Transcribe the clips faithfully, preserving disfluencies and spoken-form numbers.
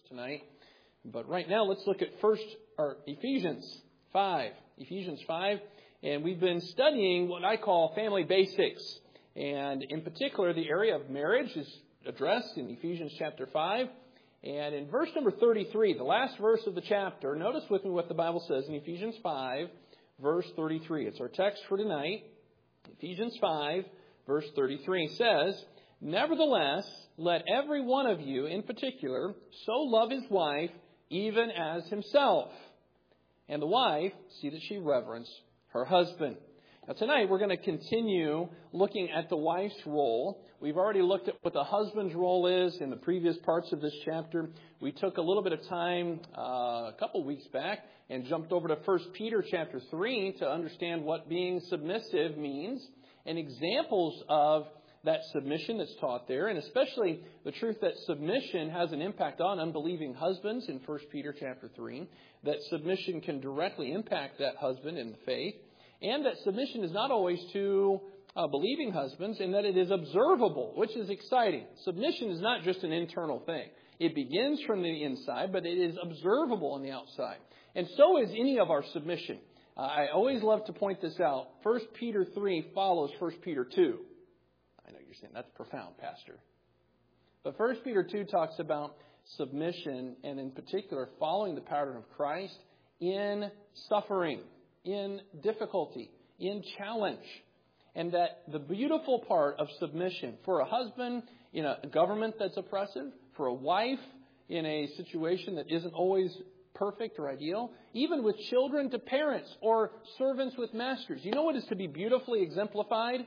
tonight. But right now, let's look at first or Ephesians five. Ephesians five. And we've been studying what I call family basics. And in particular, the area of marriage is addressed in Ephesians chapter five. And in verse number thirty-three, the last verse of the chapter, notice with me what the Bible says in Ephesians five, verse thirty-three. It's our text for tonight. Ephesians five, verse thirty-three says, "Nevertheless, let every one of you in particular so love his wife even as himself. And the wife, see that she reverence her husband." Now tonight we're going to continue looking at the wife's role. We've already looked at what the husband's role is in the previous parts of this chapter. We took a little bit of time uh, a couple weeks back and jumped over to First Peter chapter three to understand what being submissive means and examples of that submission that's taught there, and especially the truth that submission has an impact on unbelieving husbands in First Peter chapter three, that submission can directly impact that husband in the faith, and that submission is not always to uh, believing husbands, and that it is observable, which is exciting. Submission is not just an internal thing. It begins from the inside, but it is observable on the outside. And so is any of our submission. Uh, I always love to point this out. First Peter three follows First Peter two. I know you're saying, that's profound, Pastor. But First Peter two talks about submission, and in particular, following the pattern of Christ in suffering, in difficulty, in challenge. And that the beautiful part of submission for a husband in a government that's oppressive, for a wife in a situation that isn't always perfect or ideal, even with children to parents or servants with masters. You know what is to be beautifully exemplified?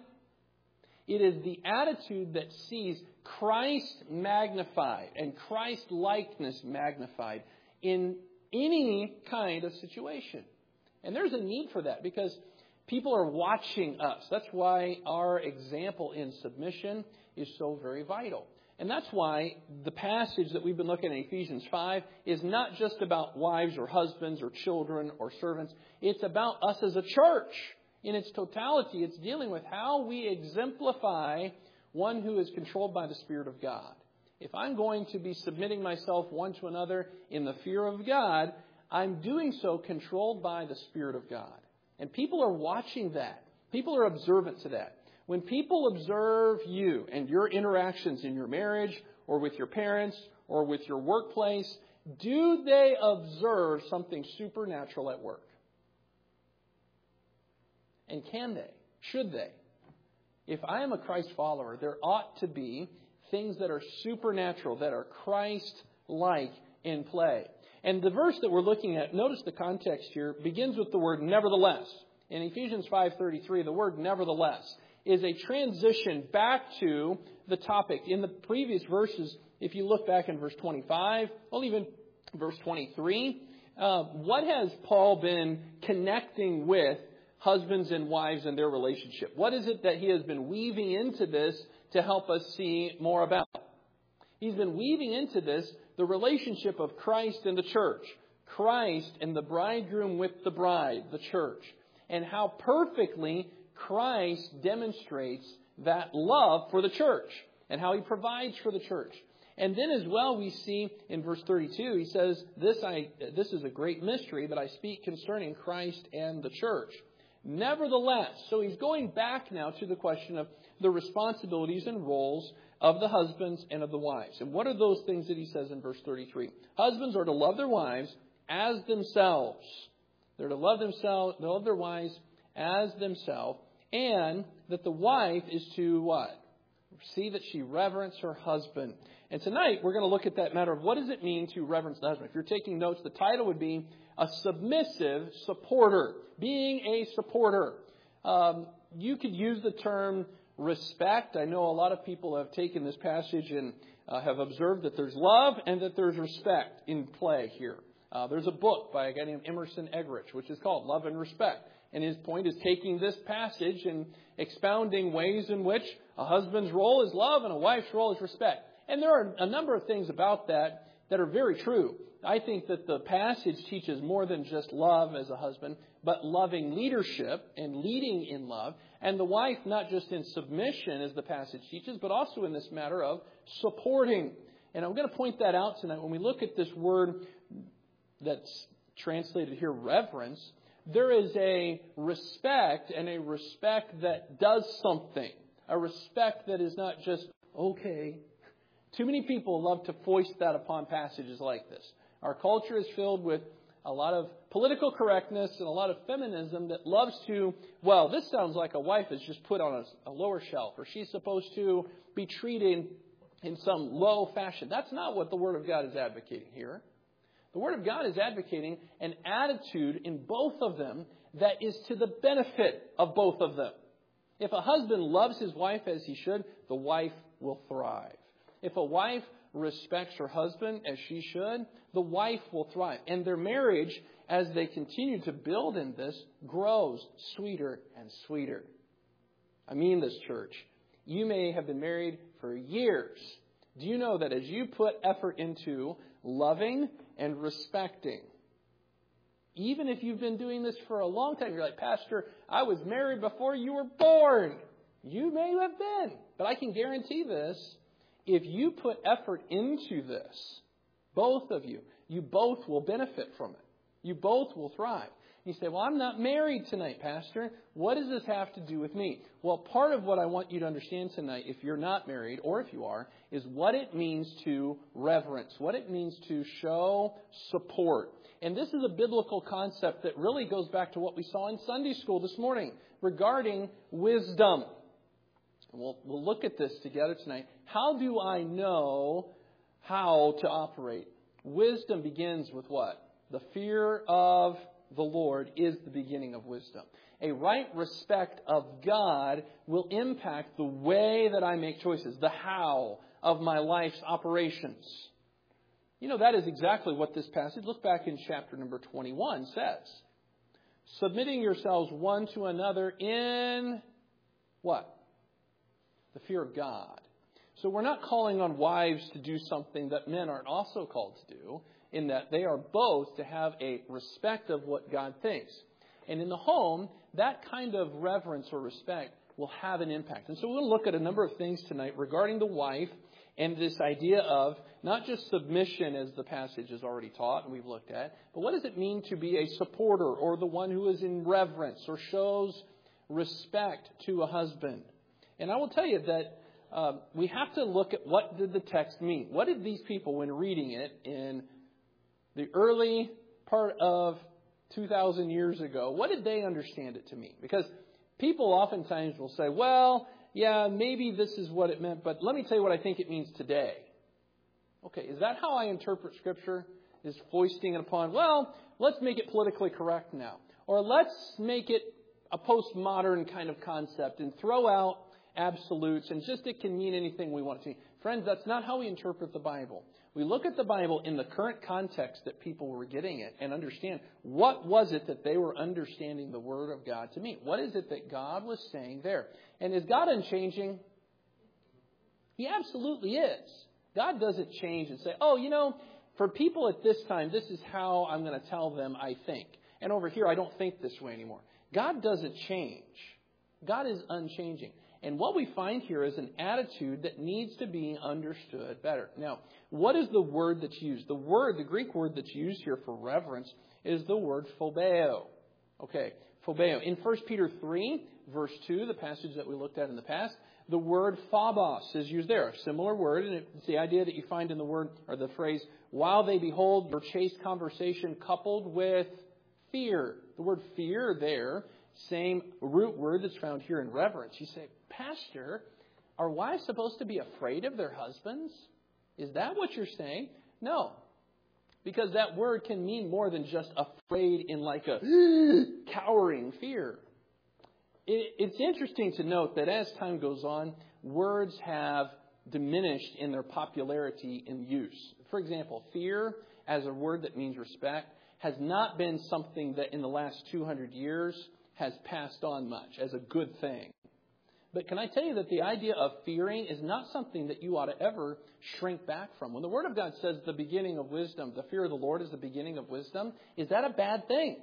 It is the attitude that sees Christ magnified and Christ-likeness magnified in any kind of situation. And there's a need for that because people are watching us. That's why our example in submission is so very vital. And that's why the passage that we've been looking at in Ephesians five is not just about wives or husbands or children or servants. It's about us as a church. In its totality, it's dealing with how we exemplify one who is controlled by the Spirit of God. If I'm going to be submitting myself one to another in the fear of God, I'm doing so controlled by the Spirit of God. And people are watching that. People are observant to that. When people observe you and your interactions in your marriage or with your parents or with your workplace, do they observe something supernatural at work? And can they? Should they? If I am a Christ follower, there ought to be things that are supernatural, that are Christ-like in play. And the verse that we're looking at, notice the context here, begins with the word nevertheless. In Ephesians five thirty-three, the word nevertheless is a transition back to the topic. In the previous verses, if you look back in verse twenty-five, well, even verse twenty-three, uh, what has Paul been connecting with husbands and wives and their relationship? What is it that he has been weaving into this to help us see more about? He's been weaving into this the relationship of Christ and the church. Christ and the bridegroom with the bride, the church. And how perfectly Christ demonstrates that love for the church. And how he provides for the church. And then as well we see in verse thirty-two, he says, this, I, this is a great mystery, but I speak concerning Christ and the church. Nevertheless, so he's going back now to the question of the responsibilities and roles of the husbands and of the wives. And what are those things that he says in verse thirty-three? Husbands are to love their wives as themselves. They're to love themselves, love their wives as themselves, and that the wife is to what? See that she reverence her husband. And tonight we're going to look at that matter of what does it mean to reverence the husband. If you're taking notes, the title would be a submissive supporter. Being a supporter. Um, you could use the term respect. I know a lot of people have taken this passage and uh, have observed that there's love and that there's respect in play here. Uh, there's a book by a guy named Emerson Eggerichs, which is called Love and Respect. And his point is taking this passage and expounding ways in which a husband's role is love and a wife's role is respect. And there are a number of things about that that are very true. I think that the passage teaches more than just love as a husband, but loving leadership and leading in love. And the wife, not just in submission, as the passage teaches, but also in this matter of supporting. And I'm going to point that out tonight. When we look at this word that's translated here, reverence, there is a respect, and a respect that does something. A respect that is not just, okay. Too many people love to foist that upon passages like this. Our culture is filled with a lot of political correctness and a lot of feminism that loves to, well, this sounds like a wife is just put on a, a lower shelf, or she's supposed to be treated in some low fashion. That's not what the Word of God is advocating here. The Word of God is advocating an attitude in both of them that is to the benefit of both of them. If a husband loves his wife as he should, the wife will thrive. If a wife respects her husband as she should, the wife will thrive. And their marriage, as they continue to build in this, grows sweeter and sweeter. I mean this, church. You may have been married for years. Do you know that as you put effort into loving and respecting, even if you've been doing this for a long time, you're like, Pastor, I was married before you were born. You may have been. But I can guarantee this. If you put effort into this, both of you, you both will benefit from it. You both will thrive. You say, well, I'm not married tonight, Pastor. What does this have to do with me? Well, part of what I want you to understand tonight, if you're not married, or if you are, is what it means to reverence, what it means to show support. And this is a biblical concept that really goes back to what we saw in Sunday school this morning regarding wisdom. We'll, we'll look at this together tonight. How do I know how to operate? Wisdom begins with what? The fear of the Lord is the beginning of wisdom. A right respect of God will impact the way that I make choices, the how of my life's operations. You know, that is exactly what this passage, look back in chapter number twenty-one, says. Submitting yourselves one to another in what? The fear of God. So we're not calling on wives to do something that men aren't also called to do, in that they are both to have a respect of what God thinks. And in the home, that kind of reverence or respect will have an impact. And so we'll look at a number of things tonight regarding the wife and this idea of not just submission, as the passage has already taught and we've looked at, but what does it mean to be a supporter or the one who is in reverence or shows respect to a husband? And I will tell you that uh, we have to look at what did the text mean. What did these people, when reading it in the early part of two thousand years ago, what did they understand it to mean? Because people oftentimes will say, well, yeah, maybe this is what it meant, but let me tell you what I think it means today. Okay, is that how I interpret Scripture? Is foisting it upon, well, let's make it politically correct now. Or let's make it a postmodern kind of concept and throw out absolutes and just it can mean anything we want it to. Friends, that's not how we interpret the Bible. We look at the Bible in the current context that people were getting it and understand what was it that they were understanding the Word of God to mean. What is it that God was saying there? And is God unchanging? He absolutely is. God doesn't change and say, oh, you know, for people at this time, this is how I'm going to tell them I think. And over here, I don't think this way anymore. God doesn't change. God is unchanging. And what we find here is an attitude that needs to be understood better. Now, what is the word that's used? The word, the Greek word that's used here for reverence is the word phobeo. Okay, phobeo. In First Peter three, verse two, the passage that we looked at in the past, the word phobos is used there. A similar word, and it's the idea that you find in the word, or the phrase, while they behold your chaste conversation coupled with fear. The word fear there, same root word that's found here in reverence. You say, Pastor, are wives supposed to be afraid of their husbands? Is that what you're saying? No. Because that word can mean more than just afraid in like a cowering fear. It, it's interesting to note that as time goes on, words have diminished in their popularity in use. For example, fear as a word that means respect has not been something that in the last two hundred years has passed on much as a good thing. But can I tell you that the idea of fearing is not something that you ought to ever shrink back from. When the Word of God says the beginning of wisdom, the fear of the Lord is the beginning of wisdom, is that a bad thing?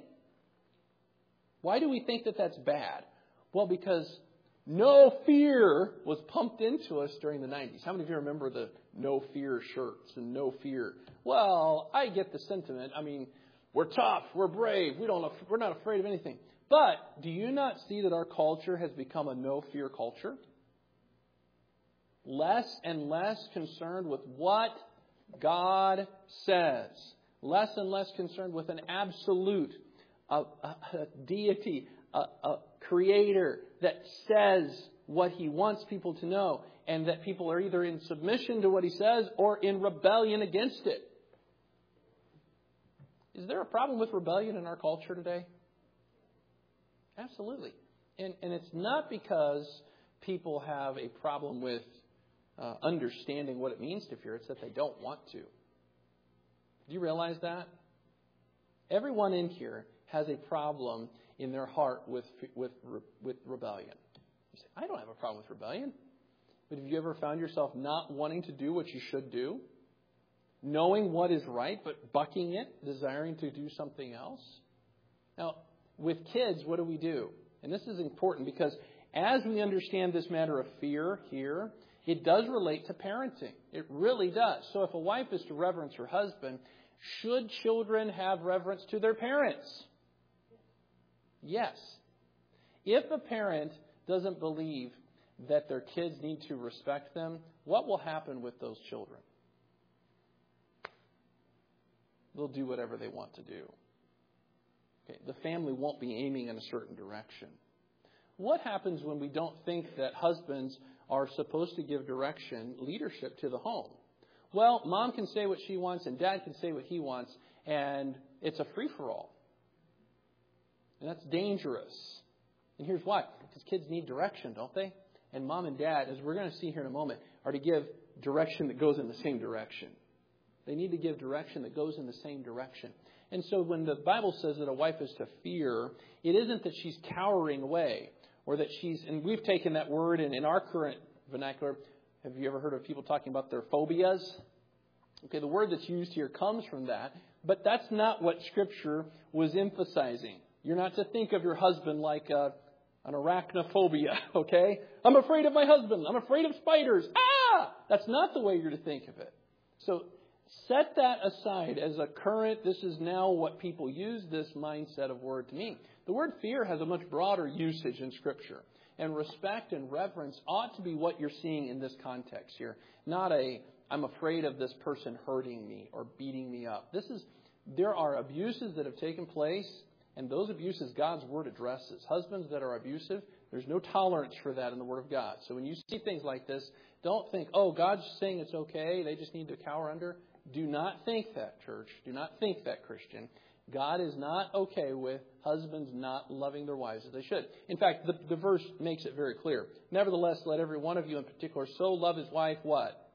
Why do we think that that's bad? Well, because no fear was pumped into us during the nineties. How many of you remember the no fear shirts and no fear. Well, I get the sentiment. I mean, we're tough, we're brave, we don't, we're not afraid of anything. But do you not see that our culture has become a no fear culture? Less and less concerned with what God says. Less and less concerned with an absolute, a, a, a deity, a, a creator that says what he wants people to know, and that people are either in submission to what he says or in rebellion against it. Is there a problem with rebellion in our culture today? Absolutely. And, and it's not because people have a problem with uh, understanding what it means to fear. It's that they don't want to. Do you realize that? Everyone in here has a problem in their heart with with with rebellion. You say, I don't have a problem with rebellion. But have you ever found yourself not wanting to do what you should do? Knowing what is right, but bucking it, desiring to do something else? Now, with kids, what do we do? And this is important because as we understand this matter of fear here, it does relate to parenting. It really does. So if a wife is to reverence her husband, should children have reverence to their parents? Yes. If a parent doesn't believe that their kids need to respect them, what will happen with those children? They'll do whatever they want to do. Okay, the family won't be aiming in a certain direction. What happens when we don't think that husbands are supposed to give direction, leadership to the home? Well, mom can say what she wants and dad can say what he wants, and it's a free-for-all. And that's dangerous. And here's why. Because kids need direction, don't they? And mom and dad, as we're going to see here in a moment, are to give direction that goes in the same direction. They need to give direction that goes in the same direction. And so when the Bible says that a wife is to fear, it isn't that she's cowering away or that she's, and we've taken that word in, in our current vernacular. Have you ever heard of people talking about their phobias? Okay, the word that's used here comes from that, but that's not what Scripture was emphasizing. You're not to think of your husband like a, an arachnophobia, okay? I'm afraid of my husband. I'm afraid of spiders. Ah! That's not the way you're to think of it. So set that aside as a current, this is now what people use this mindset of word to mean. The word fear has a much broader usage in Scripture. And respect and reverence ought to be what you're seeing in this context here. Not a, I'm afraid of this person hurting me or beating me up. This is, there are abuses that have taken place, and those abuses God's Word addresses. Husbands that are abusive, there's no tolerance for that in the Word of God. So when you see things like this, don't think, oh, God's saying it's okay, they just need to cower under. Do not think that, church. Do not think that, Christian. God is not okay with husbands not loving their wives as they should. In fact, the, the verse makes it very clear. Nevertheless, let every one of you in particular so love his wife, what?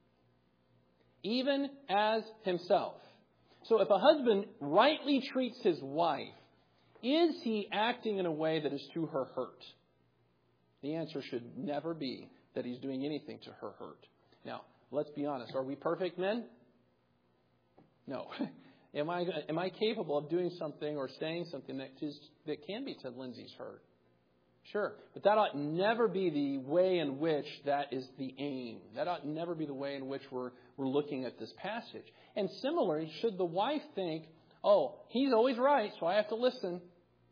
Even as himself. So if a husband rightly treats his wife, is he acting in a way that is to her hurt? The answer should never be that he's doing anything to her hurt. Now, let's be honest. Are we perfect men? No. Am I am I capable of doing something or saying something that is that can be to Lindsay's hurt? Sure. But that ought never be the way in which that is the aim. That ought never be the way in which we're we're looking at this passage. And similarly, should the wife think, oh, he's always right, so I have to listen.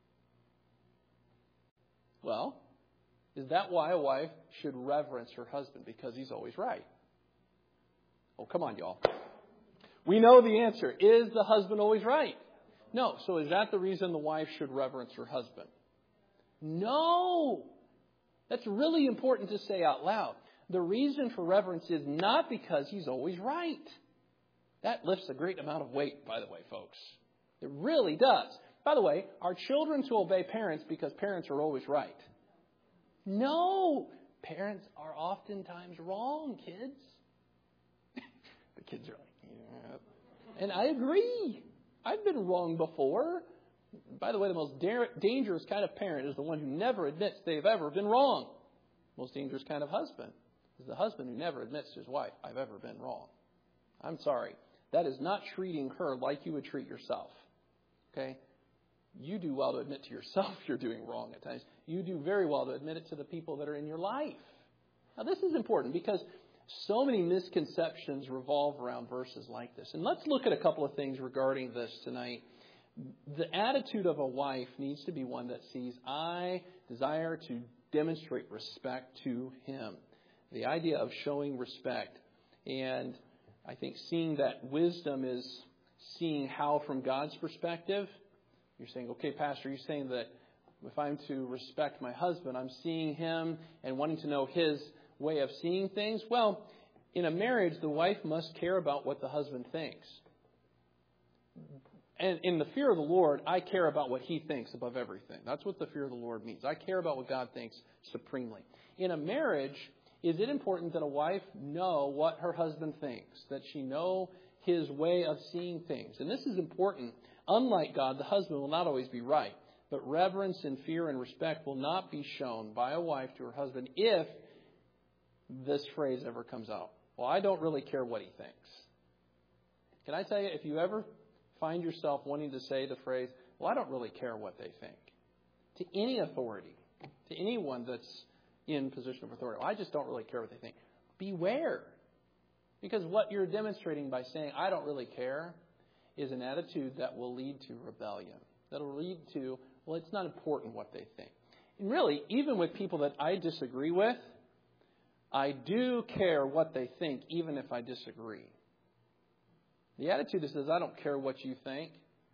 Well, is that why a wife should reverence her husband? Because he's always right. Oh, come on, y'all. We know the answer. Is the husband always right? No. So is that the reason the wife should reverence her husband? No. That's really important to say out loud. The reason for reverence is not because he's always right. That lifts a great amount of weight, by the way, folks. It really does. By the way, are children to obey parents because parents are always right? No. Parents are oftentimes wrong, kids. The kids are like, yeah. And I agree. I've been wrong before. By the way, the most da- dangerous kind of parent is the one who never admits they've ever been wrong. The most dangerous kind of husband is the husband who never admits to his wife, I've ever been wrong. I'm sorry. That is not treating her like you would treat yourself. Okay? You do well to admit to yourself you're doing wrong at times. You do very well to admit it to the people that are in your life. Now, this is important because So many misconceptions revolve around verses like this. And let's look at a couple of things regarding this tonight. The attitude of a wife needs to be one that sees, I desire to demonstrate respect to him. The idea of showing respect. And I think seeing that wisdom is seeing how from God's perspective. You're saying, okay, Pastor, you're saying that if I'm to respect my husband, I'm seeing him and wanting to know his way of seeing things. Well, in a marriage, the wife must care about what the husband thinks. And in the fear of the Lord, I care about what he thinks above everything. That's what the fear of the Lord means. I care about what God thinks supremely. In a marriage, is it important that a wife know what her husband thinks? That she know his way of seeing things? And this is important. Unlike God, the husband will not always be right. But reverence and fear and respect will not be shown by a wife to her husband if this phrase ever comes out. Well, I don't really care what he thinks. Can I tell you, if you ever find yourself wanting to say the phrase, well, I don't really care what they think, to any authority, to anyone that's in position of authority, well, I just don't really care what they think. Beware. Because what you're demonstrating by saying, I don't really care, is an attitude that will lead to rebellion. That will lead to, well, it's not important what they think. And really, even with people that I disagree with, I do care what they think, even if I disagree. The attitude that says, I don't care what you think,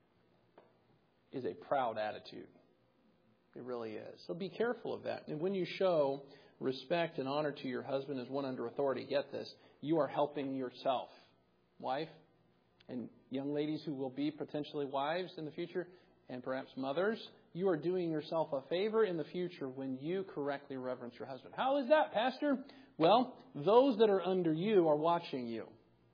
is a proud attitude. It really is. So be careful of that. And when you show respect and honor to your husband as one under authority, get this, you are helping yourself, wife, and young ladies who will be potentially wives in the future, and perhaps mothers, you are doing yourself a favor in the future when you correctly reverence your husband. How is that, Pastor? Well, those that are under you are watching you.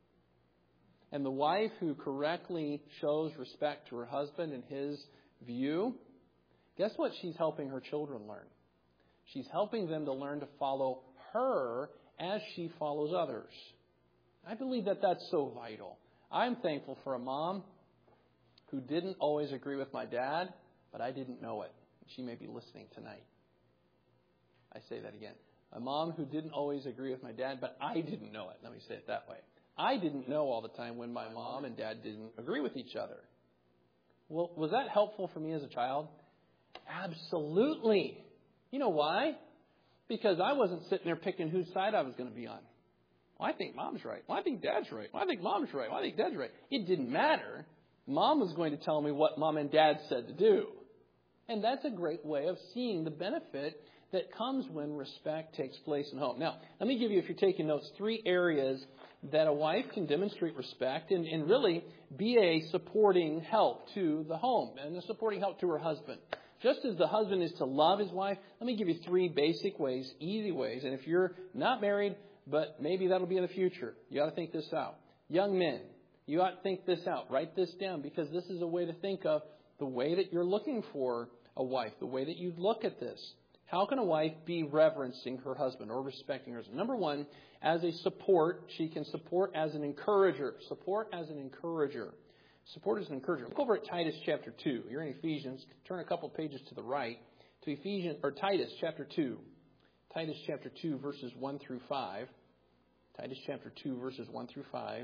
And the wife who correctly shows respect to her husband and his view, guess what she's helping her children learn? She's helping them to learn to follow her as she follows others. I believe that that's so vital. I'm thankful for a mom who didn't always agree with my dad, but I didn't know it. She may be listening tonight. I say that again. A mom who didn't always agree with my dad, but I didn't know it. Let me say it that way. I didn't know all the time when my mom and dad didn't agree with each other. Well, was that helpful for me as a child? Absolutely. You know why? Because I wasn't sitting there picking whose side I was going to be on. Well, I think mom's right. Well, I think dad's right. Well, I think mom's right. Well, I think dad's right. It didn't matter. Mom was going to tell me what mom and dad said to do. And that's a great way of seeing the benefit that comes when respect takes place in home. Now, let me give you, if you're taking notes, three areas that a wife can demonstrate respect and, and really be a supporting help to the home and a supporting help to her husband. Just as the husband is to love his wife, let me give you three basic ways, easy ways. And if you're not married, but maybe that'll be in the future, you ought to think this out. Young men, you ought to think this out. Write this down, because this is a way to think of the way that you're looking for a wife, the way that you look at this. How can a wife be reverencing her husband or respecting her husband? Number one, as a support, she can support as an encourager. Support as an encourager. Support as an encourager. Look over at Titus chapter two. You're in Ephesians. Turn a couple pages to the right to Ephesians or Titus chapter two. Titus chapter two, verses one through five. Titus chapter two, verses one through five.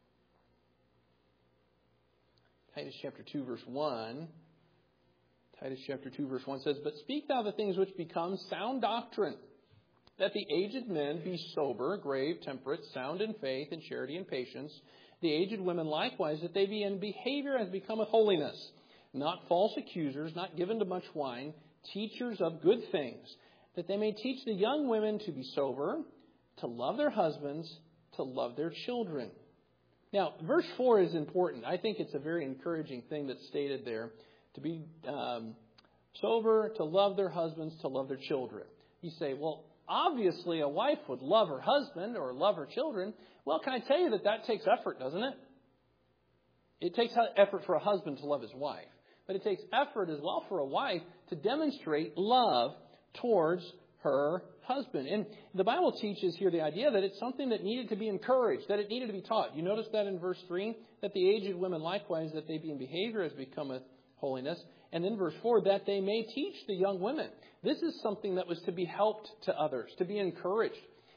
Titus chapter two, verse one. Titus chapter two, verse one says, But speak thou the things which become sound doctrine, that the aged men be sober, grave, temperate, sound in faith, and charity, and patience. The aged women likewise, that they be in behavior as becometh holiness, not false accusers, not given to much wine, teachers of good things, that they may teach the young women to be sober, to love their husbands, to love their children. Now, verse four is important. I think it's a very encouraging thing that's stated there. To be um, sober, to love their husbands, to love their children. You say, well, obviously a wife would love her husband or love her children. Well, can I tell you that that takes effort, doesn't it? It takes effort for a husband to love his wife. But it takes effort as well for a wife to demonstrate love towards her husband. And the Bible teaches here the idea that it's something that needed to be encouraged, that it needed to be taught. You notice that in verse three, that the aged women likewise, that they be in behavior as becometh holiness. And then verse four, that they may teach the young women. This is something that was to be helped to others, to be encouraged.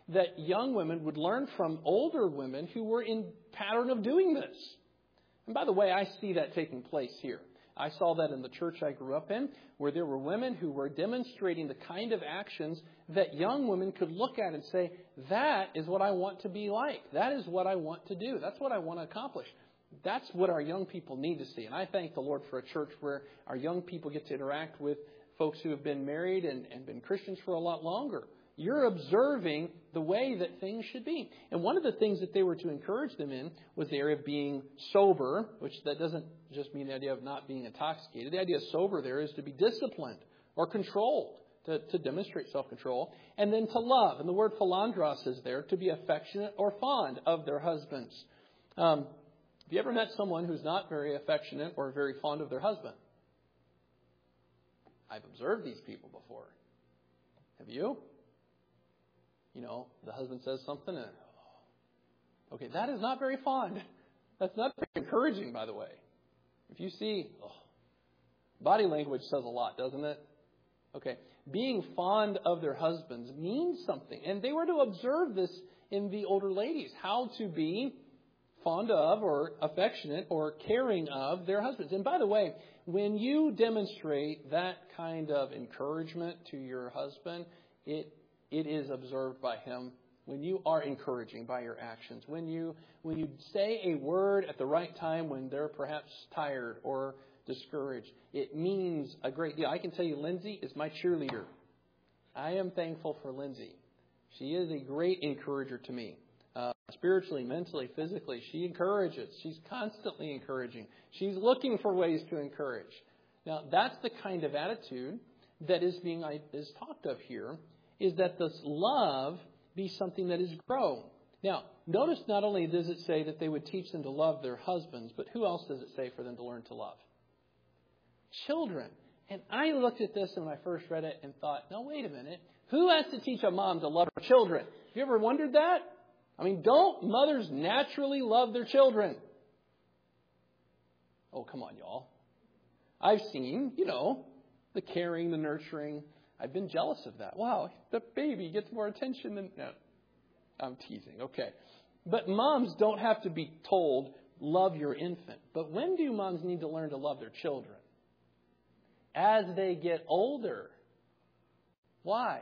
that young women would learn from older women who were in pattern of doing this. And by the way, I see that taking place here. I saw that in the church I grew up in, where there were women who were demonstrating the kind of actions that young women could look at and say, that is what I want to be like. That is what I want to do. That's what I want to accomplish. That's what our young people need to see. And I thank the Lord for a church where our young people get to interact with folks who have been married and, and been Christians for a lot longer. You're observing the way that things should be. And one of the things that they were to encourage them in was the area of being sober, which that doesn't just mean the idea of not being intoxicated. The idea of sober there is to be disciplined or controlled, to, to demonstrate self-control. And then to love. And the word philandros is there, to be affectionate or fond of their husbands. Um, have you ever met someone who's not very affectionate or very fond of their husband? I've observed these people before. Have you? You know, the husband says something and, oh, okay, that is not very fond. That's not very encouraging, by the way. If you see, oh, body language says a lot, doesn't it? Okay, being fond of their husbands means something. And they were to observe this in the older ladies, how to be fond of or affectionate or caring of their husbands. And by the way, when you demonstrate that kind of encouragement to your husband, it It is observed by him. When you are encouraging by your actions, when you when you say a word at the right time when they're perhaps tired or discouraged, it means a great deal. I can tell you, Lindsay is my cheerleader. I am thankful for Lindsay. She is a great encourager to me. Uh, spiritually, mentally, physically, she encourages. She's constantly encouraging. She's looking for ways to encourage. Now, that's the kind of attitude that is being is talked of here. Is that this love be something that is grown. Now, notice not only does it say that they would teach them to love their husbands, but who else does it say for them to learn to love? Children. And I looked at this when I first read it and thought, no, wait a minute. Who has to teach a mom to love her children? Have you ever wondered that? I mean, don't mothers naturally love their children? Oh, come on, y'all. I've seen, you know, the caring, the nurturing. I've been jealous of that. Wow, the baby gets more attention than... No, I'm teasing. Okay. But moms don't have to be told, love your infant. But when do moms need to learn to love their children? As they get older. Why?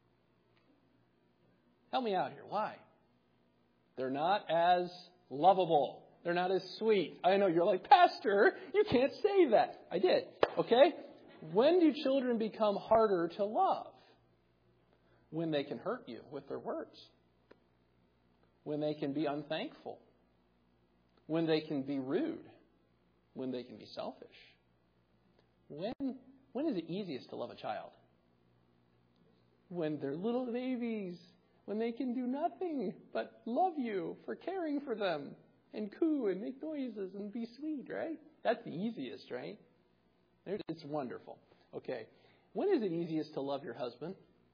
Help me out here. Why? They're not as lovable. They're not as sweet. I know you're like, Pastor, you can't say that. I did. Okay? When do children become harder to love? When they can hurt you with their words. When they can be unthankful. When they can be rude. When they can be selfish. When, when is it easiest to love a child? When they're little babies. When they can do nothing but love you for caring for them. And coo and make noises and be sweet, right? That's the easiest, right? It's wonderful. Okay. When is it easiest to love your husband?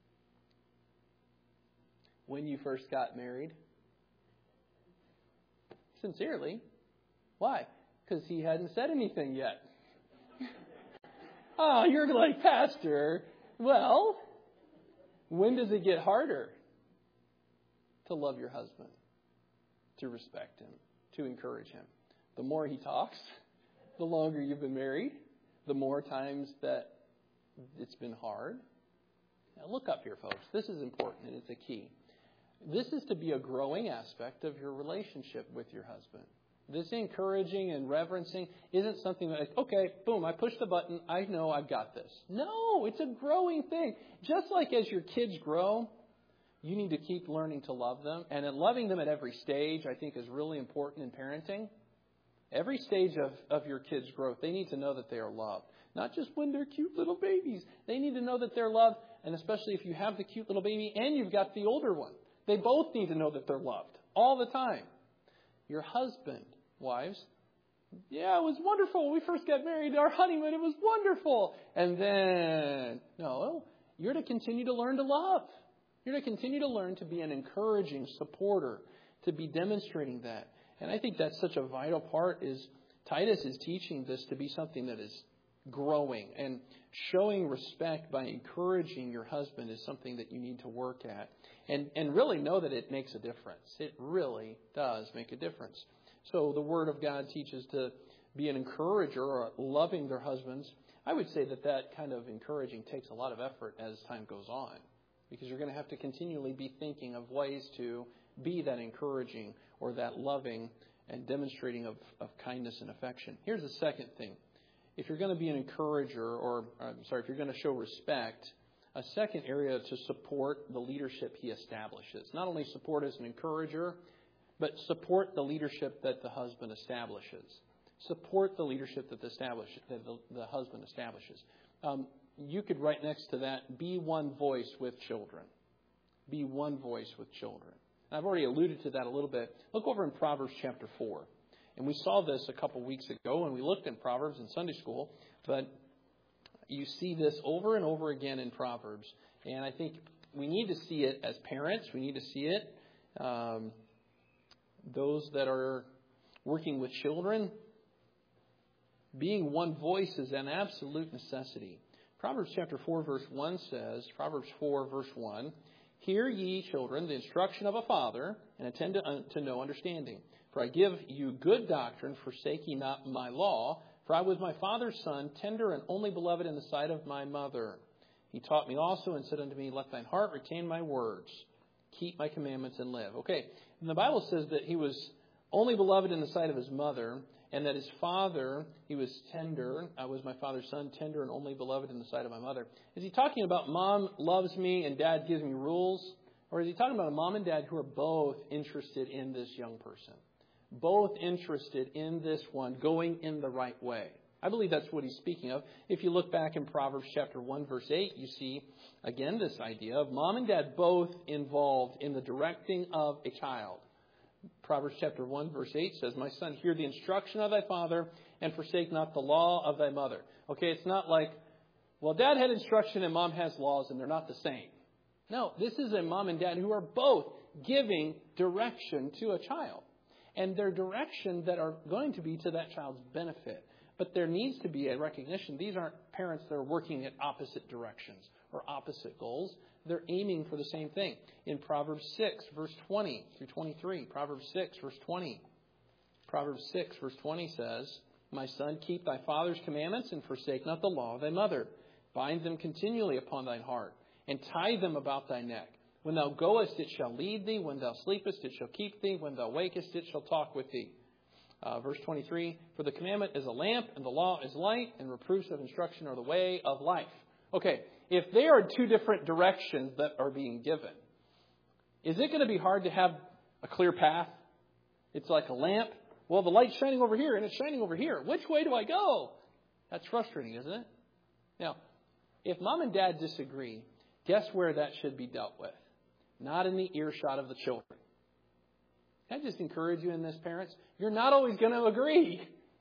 When you first got married? Sincerely. Why? Because he hadn't said anything yet. Oh, you're like, Pastor. Well, when does it get harder to love your husband? To respect him. To encourage him. The more he talks, the longer you've been married. The more times that it's been hard. Now look up here, folks. This is important and it's a key. This is to be a growing aspect of your relationship with your husband. This encouraging and reverencing isn't something that, okay, boom, I push the button. I know I've got this. No, it's a growing thing. Just like as your kids grow, you need to keep learning to love them. And in loving them at every stage, I think is really important in parenting. Every stage of, of your kids' growth, they need to know that they are loved. Not just when they're cute little babies. They need to know that they're loved, and especially if you have the cute little baby and you've got the older one. They both need to know that they're loved all the time. Your husband, wives, yeah, it was wonderful. When we first got married, our honeymoon, it was wonderful. And then, no, you're to continue to learn to love. You're to continue to learn to be an encouraging supporter, to be demonstrating that. And I think that's such a vital part is Titus is teaching this to be something that is growing. And showing respect by encouraging your husband is something that you need to work at. And, and really know that it makes a difference. It really does make a difference. So the Word of God teaches to be an encourager or loving their husbands. I would say that that kind of encouraging takes a lot of effort as time goes on, because you're going to have to continually be thinking of ways to be that encouraging or that loving and demonstrating of, of kindness and affection. Here's the second thing. If you're going to be an encourager, or I'm sorry, if you're going to show respect, a second area to support the leadership he establishes. Not only support as an encourager, but support the leadership that the husband establishes. Support the leadership that the, establish, that the, the husband establishes. Um, you could write next to that, be one voice with children. Be one voice with children. And I've already alluded to that a little bit. Look over in Proverbs chapter four. And we saw this a couple weeks ago, and we looked in Proverbs in Sunday school. But you see this over and over again in Proverbs. And I think we need to see it as parents. We need to see it. Um, those that are working with children, being one voice is an absolute necessity. Proverbs chapter four verse one says, Proverbs four verse one, hear ye children the instruction of a father, and attend to, uh, to know understanding. For I give you good doctrine, forsake ye not my law. For I was my father's son, tender and only beloved in the sight of my mother. He taught me also and said unto me, let thine heart retain my words. Keep my commandments and live. Okay, and the Bible says that he was only beloved in the sight of his mother, and that his father, he was tender. I was my father's son, tender and only beloved in the sight of my mother. Is he talking about mom loves me and dad gives me rules? Or is he talking about a mom and dad who are both interested in this young person? Both interested in this one going in the right way. I believe that's what he's speaking of. If you look back in Proverbs chapter one, verse eight, you see, again, this idea of mom and dad both involved in the directing of a child. Proverbs chapter one, verse eight says, my son, hear the instruction of thy father, and forsake not the law of thy mother. Okay, it's not like, well, dad had instruction and mom has laws, and they're not the same. No, this is a mom and dad who are both giving direction to a child. And their direction that are going to be to that child's benefit. But there needs to be a recognition. These aren't parents that are working at opposite directions or opposite goals. They're aiming for the same thing. In Proverbs six, verse twenty through twenty-three. Proverbs six, verse twenty. Proverbs six, verse twenty says, my son, keep thy father's commandments and forsake not the law of thy mother. Bind them continually upon thine heart and tie them about thy neck. When thou goest, it shall lead thee. When thou sleepest, it shall keep thee. When thou wakest, it shall talk with thee. Uh, verse twenty-three, for the commandment is a lamp, and the law is light, and reproofs of instruction are the way of life. Okay, if there are two different directions that are being given, is it going to be hard to have a clear path? It's like a lamp. Well, the light's shining over here, and it's shining over here. Which way do I go? That's frustrating, isn't it? Now, if mom and dad disagree, guess where that should be dealt with? Not in the earshot of the children. Can I just encourage you in this, parents? You're not always going to agree.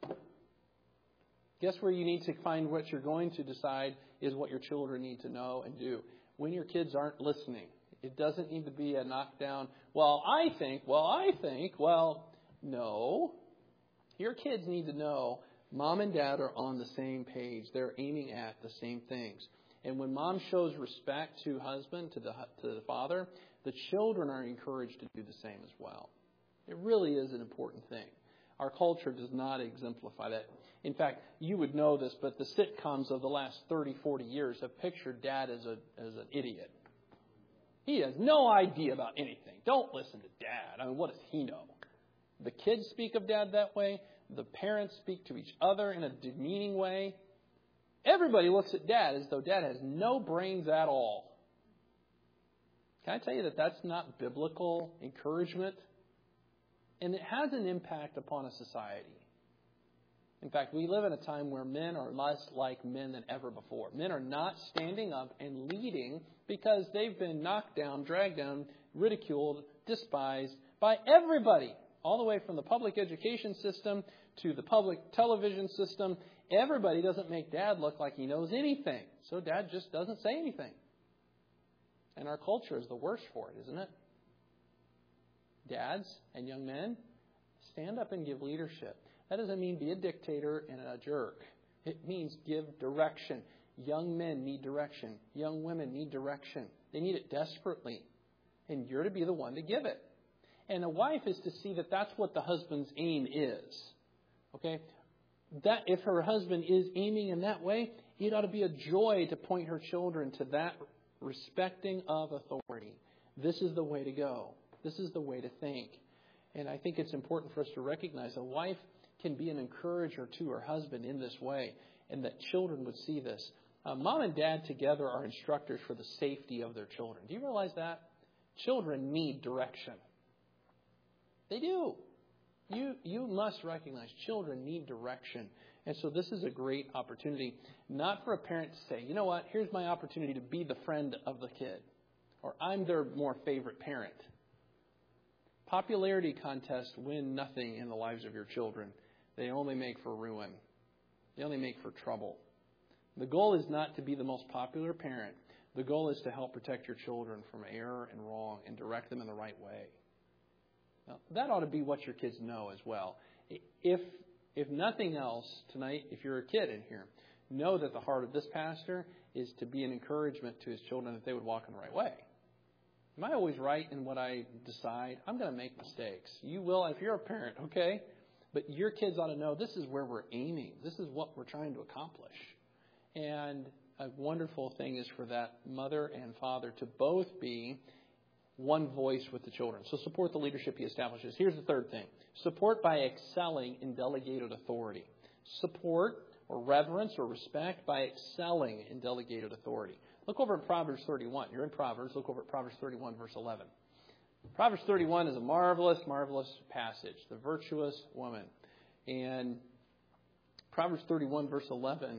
Guess where you need to find what you're going to decide is what your children need to know and do. When your kids aren't listening, it doesn't need to be a knockdown, well, I think, well, I think, well, no. Your kids need to know mom and dad are on the same page. They're aiming at the same things. And when mom shows respect to husband, to the to the father, the children are encouraged to do the same as well. It really is an important thing. Our culture does not exemplify that. In fact, you would know this, but the sitcoms of the last thirty, forty years have pictured dad as a as an idiot. He has no idea about anything. Don't listen to dad. I mean, what does he know? The kids speak of dad that way. The parents speak to each other in a demeaning way. Everybody looks at dad as though dad has no brains at all. Can I tell you that that's not biblical encouragement? And it has an impact upon a society. In fact, we live in a time where men are less like men than ever before. Men are not standing up and leading because they've been knocked down, dragged down, ridiculed, despised by everybody. All the way from the public education system to the public television system. Everybody doesn't make dad look like he knows anything. So dad just doesn't say anything. And our culture is the worst for it, isn't it? Dads and young men, stand up and give leadership. That doesn't mean be a dictator and a jerk. It means give direction. Young men need direction. Young women need direction. They need it desperately. And you're to be the one to give it. And a wife is to see that that's what the husband's aim is. Okay? That if her husband is aiming in that way, it ought to be a joy to point her children to that respecting of authority. This is the way to go. This is the way to think. And I think it's important for us to recognize a wife can be an encourager to her husband in this way, and that children would see this. Uh, mom and dad together are instructors for the safety of their children. Do you realize that? Children need direction. They do. You, you must recognize children need direction. And so this is a great opportunity, not for a parent to say, you know what, here's my opportunity to be the friend of the kid, or I'm their more favorite parent. Popularity contests win nothing in the lives of your children. They only make for ruin. They only make for trouble. The goal is not to be the most popular parent. The goal is to help protect your children from error and wrong and direct them in the right way. Now, that ought to be what your kids know as well. If if nothing else, tonight, if you're a kid in here, know that the heart of this pastor is to be an encouragement to his children that they would walk in the right way. Am I always right in what I decide? I'm going to make mistakes. You will if you're a parent, okay? But your kids ought to know this is where we're aiming. This is what we're trying to accomplish. And a wonderful thing is for that mother and father to both be one voice with the children. So support the leadership he establishes. Here's the third thing. Support by excelling in delegated authority. Support or reverence or respect by excelling in delegated authority. Look over at Proverbs thirty-one. You're in Proverbs. Look over at Proverbs thirty-one, verse eleven. Proverbs thirty-one is a marvelous, marvelous passage. The virtuous woman. And Proverbs thirty-one, verse eleven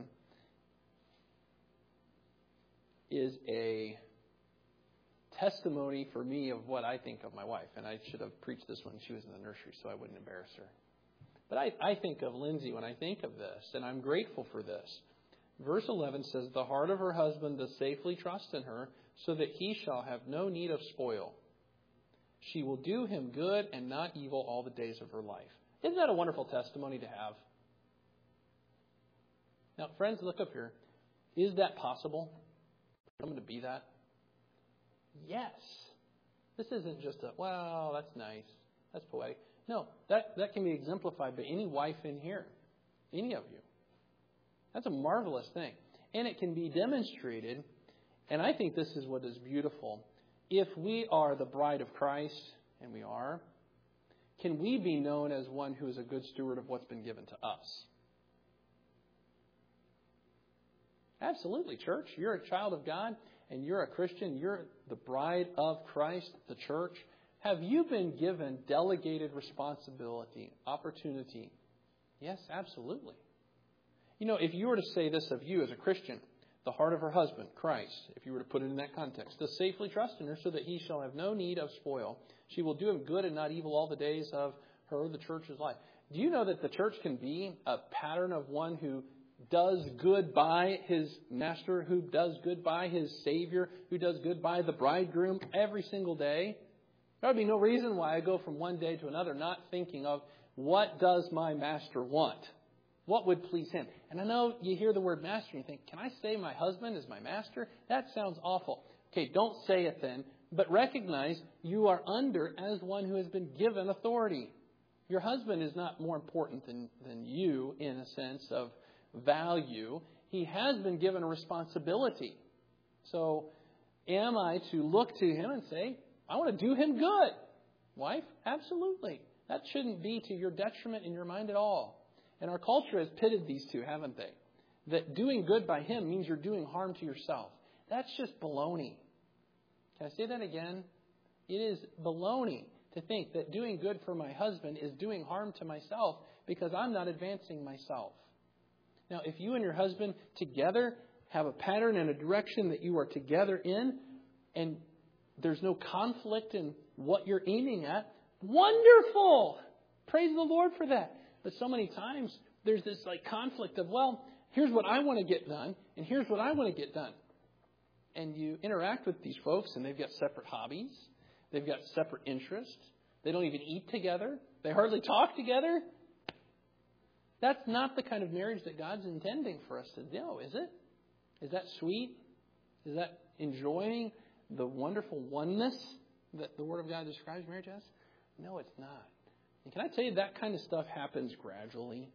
is a testimony for me of what I think of my wife. And I should have preached this when she was in the nursery so I wouldn't embarrass her. But I, I think of Lindsay when I think of this, and I'm grateful for this. Verse eleven says, the heart of her husband does safely trust in her, so that he shall have no need of spoil. She will do him good and not evil all the days of her life. Isn't that a wonderful testimony to have? Now, friends, look up here. Is that possible? For someone to be that? Yes. This isn't just a, well, that's nice. That's poetic. No, that, that can be exemplified by any wife in here. Any of you. That's a marvelous thing. And it can be demonstrated, and I think this is what is beautiful. If we are the bride of Christ, and we are, can we be known as one who is a good steward of what's been given to us? Absolutely, church. You're a child of God, and you're a Christian. You're the bride of Christ, the church. Have you been given delegated responsibility, opportunity? Yes, absolutely. You know, if you were to say this of you as a Christian, the heart of her husband, Christ, if you were to put it in that context, does safely trust in her so that he shall have no need of spoil. She will do him good and not evil all the days of her, the church's life. Do you know that the church can be a pattern of one who does good by his master, who does good by his Savior, who does good by the bridegroom every single day? There would be no reason why I go from one day to another not thinking of what does my master want? What would please him? And I know you hear the word master and you think, can I say my husband is my master? That sounds awful. Okay, don't say it then, but recognize you are under as one who has been given authority. Your husband is not more important than, than you in a sense of value. He has been given a responsibility. So am I to look to him and say, I want to do him good? Wife, absolutely. That shouldn't be to your detriment in your mind at all. And our culture has pitted these two, haven't they? That doing good by him means you're doing harm to yourself. That's just baloney. Can I say that again? It is baloney to think that doing good for my husband is doing harm to myself because I'm not advancing myself. Now, if you and your husband together have a pattern and a direction that you are together in, and there's no conflict in what you're aiming at, wonderful! Praise the Lord for that. But so many times there's this like conflict of, well, here's what I want to get done, and here's what I want to get done. And you interact with these folks, and they've got separate hobbies. They've got separate interests. They don't even eat together. They hardly talk together. That's not the kind of marriage that God's intending for us to know, is it? Is that sweet? Is that enjoying the wonderful oneness that the Word of God describes marriage as? No, it's not. And can I tell you, that kind of stuff happens gradually.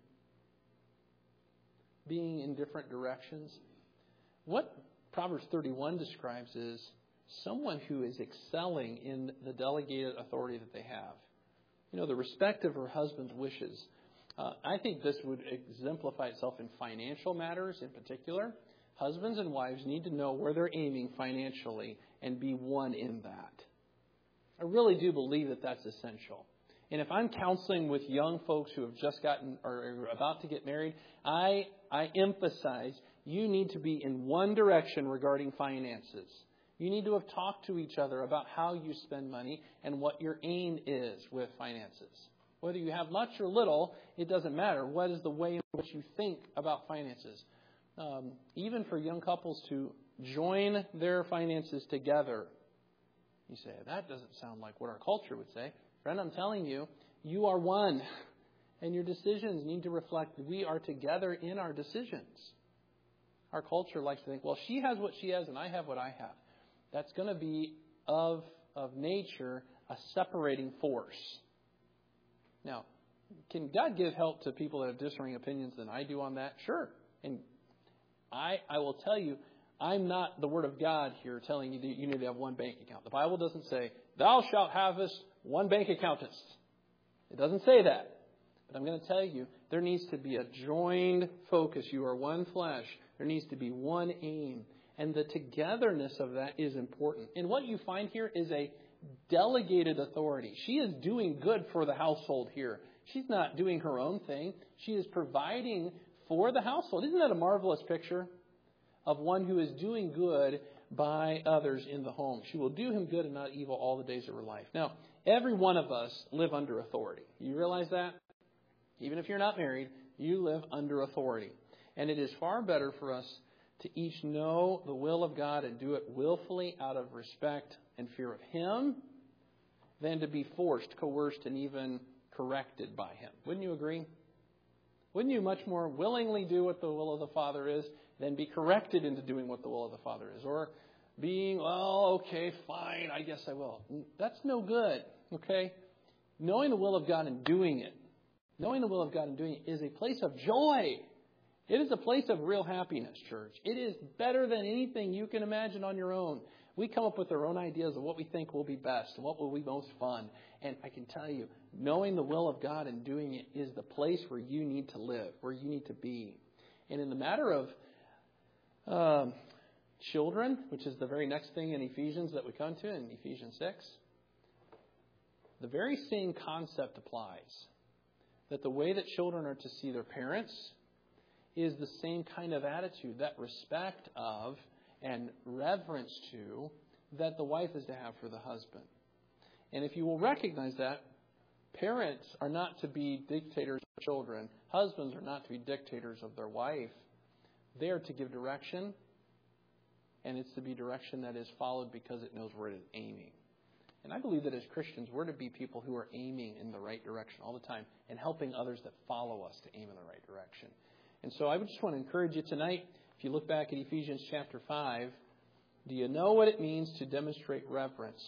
Being in different directions. What Proverbs thirty-one describes is someone who is excelling in the delegated authority that they have. You know, the respect of her husband's wishes. Uh, I think this would exemplify itself in financial matters in particular. Husbands and wives need to know where they're aiming financially and be one in that. I really do believe that that's essential. And if I'm counseling with young folks who have just gotten or are about to get married, I I emphasize you need to be in one direction regarding finances. You need to have talked to each other about how you spend money and what your aim is with finances. Whether you have much or little, it doesn't matter. What is the way in which you think about finances? Um, even for young couples to join their finances together. You say, that doesn't sound like what our culture would say. Friend, I'm telling you, you are one. And your decisions need to reflect we are together in our decisions. Our culture likes to think, well, she has what she has and I have what I have. That's going to be of, of nature a separating force. Now, can God give help to people that have differing opinions than I do on that? Sure. And I, I will tell you, I'm not the Word of God here telling you that you need to have one bank account. The Bible doesn't say, thou shalt have this one bank accountant. It doesn't say that. But I'm going to tell you, there needs to be a joined focus. You are one flesh. There needs to be one aim. And the togetherness of that is important. And what you find here is a delegated authority. She is doing good for the household here. She's not doing her own thing. She is providing for the household. Isn't that a marvelous picture of one who is doing good by others in the home? She will do him good and not evil all the days of her life. Now, every one of us live under authority. You realize that? Even if you're not married, you live under authority. And it is far better for us to each know the will of God and do it willfully out of respect and fear of Him than to be forced, coerced, and even corrected by Him. Wouldn't you agree? Wouldn't you much more willingly do what the will of the Father is than be corrected into doing what the will of the Father is? Or being, well, okay, fine, I guess I will. That's no good, okay? Knowing the will of God and doing it, knowing the will of God and doing it is a place of joy. It is a place of real happiness, church. It is better than anything you can imagine on your own. We come up with our own ideas of what we think will be best and what will be most fun. And I can tell you, knowing the will of God and doing it is the place where you need to live, where you need to be. And in the matter of um, children, which is the very next thing in Ephesians that we come to in Ephesians six, the very same concept applies. That the way that children are to see their parents is the same kind of attitude, that respect of and reverence to that the wife is to have for the husband. And if you will recognize that, parents are not to be dictators of children. Husbands are not to be dictators of their wife. They are to give direction, and it's to be direction that is followed because it knows where it is aiming. And I believe that as Christians, we're to be people who are aiming in the right direction all the time and helping others that follow us to aim in the right direction. And so I would just want to encourage you tonight, if you look back at Ephesians chapter five, do you know what it means to demonstrate reverence?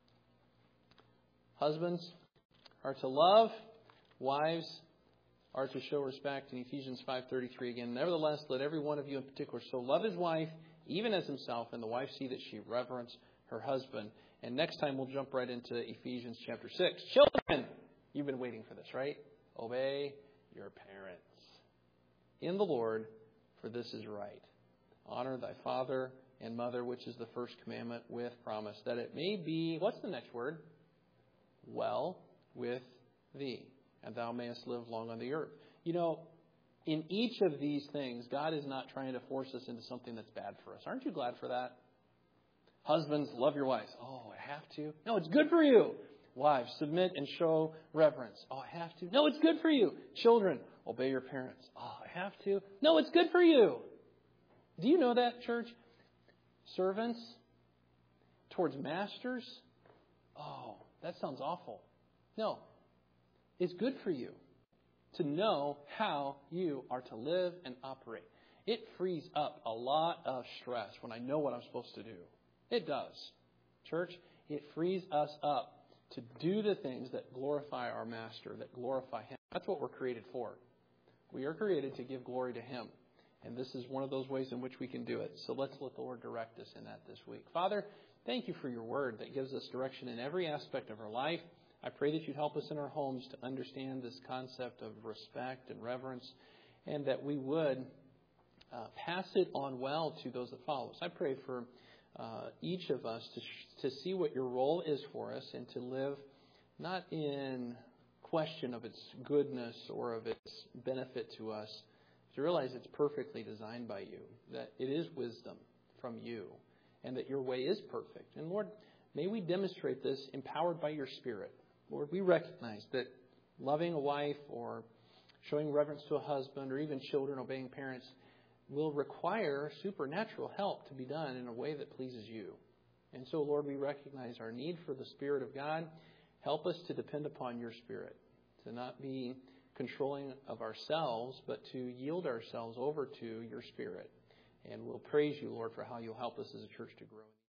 Husbands are to love, wives are to show respect in Ephesians five thirty-three again. Nevertheless, let every one of you in particular so love his wife, even as himself, and the wife see that she reverence her husband. And next time we'll jump right into Ephesians chapter six. Children, you've been waiting for this, right? Obey your parents in the Lord, for this is right. Honor thy father and mother, which is the first commandment, with promise, that it may be, what's the next word? Well with thee, and thou mayest live long on the earth. You know, in each of these things, God is not trying to force us into something that's bad for us. Aren't you glad for that? Husbands, love your wives. Oh, I have to? No, it's good for you. Wives, submit and show reverence. Oh, I have to? No, it's good for you. Children, obey your parents. Oh, I have to? No, it's good for you. Do you know that, church? Servants towards masters? Oh, that sounds awful. No, it's good for you to know how you are to live and operate. It frees up a lot of stress when I know what I'm supposed to do. It does. Church, it frees us up to do the things that glorify our Master, that glorify Him. That's what we're created for. We are created to give glory to Him. And this is one of those ways in which we can do it. So let's let the Lord direct us in that this week. Father, thank you for your word that gives us direction in every aspect of our life. I pray that you'd help us in our homes to understand this concept of respect and reverence, and that we would uh, pass it on well to those that follow us. I pray for uh, each of us to, sh- to see what your role is for us and to live not in question of its goodness or of its benefit to us, to realize it's perfectly designed by you, that it is wisdom from you, and that your way is perfect. And Lord, may we demonstrate this empowered by your Spirit. Lord, we recognize that loving a wife or showing reverence to a husband or even children obeying parents will require supernatural help to be done in a way that pleases you. And so, Lord, we recognize our need for the Spirit of God. Help us to depend upon your Spirit, to not be controlling of ourselves, but to yield ourselves over to your Spirit. And we'll praise you, Lord, for how you'll help us as a church to grow.